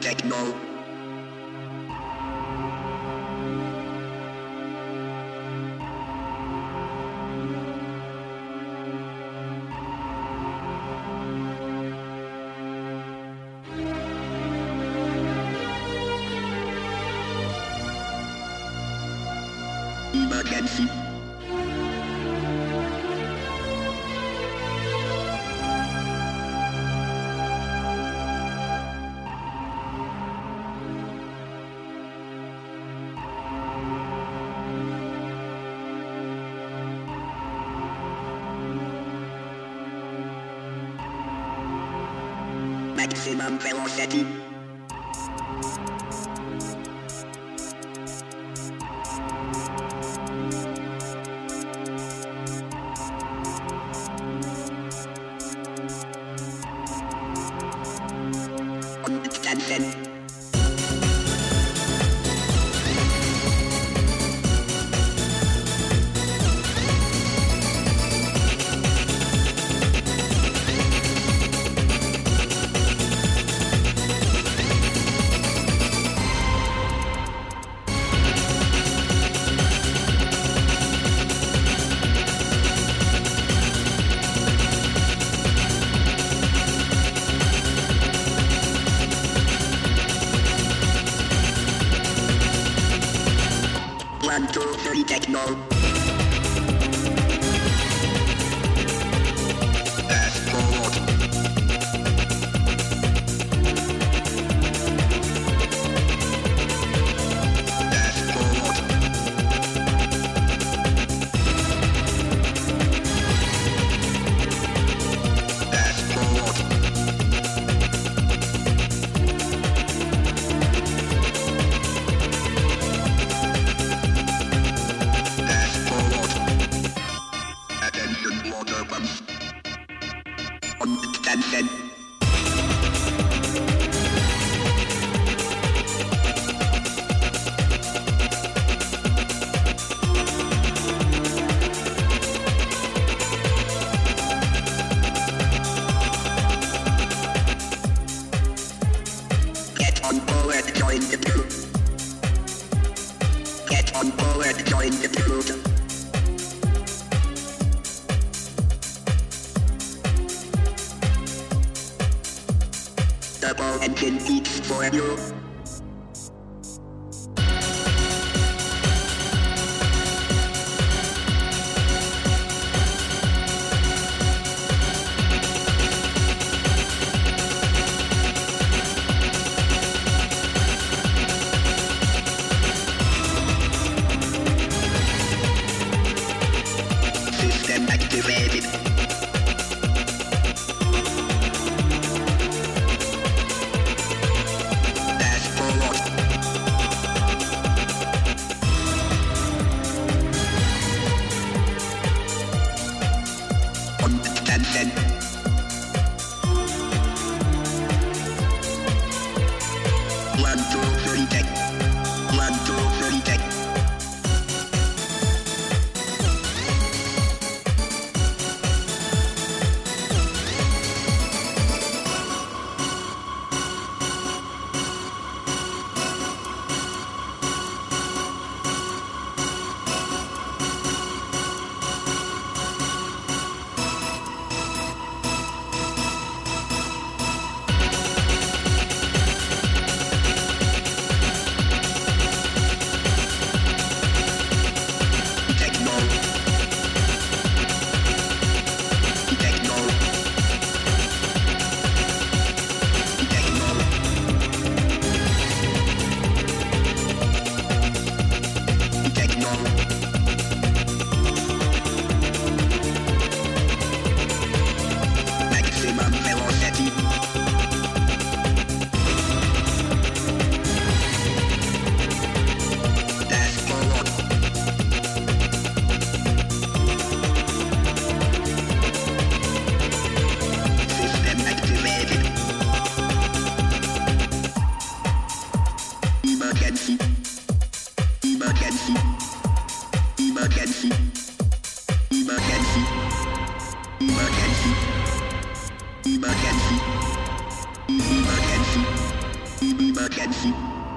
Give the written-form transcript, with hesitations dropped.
techno. Emergency. Maximum velocity. Understand. One, two, three, techno. Fast forward. Fast forward. Fast forward. Water pumps. Understand. Get on board, join the crew. Get on board, join the crew. Double engine beats for you. System activated. Understand. One, two, three, tech. One, two, three, tech. Maximum velocity. Fast forward. System activated. Emergency. Emergency. Emergency. Emergency. Emergency. Emergency. Emergency. Emergency.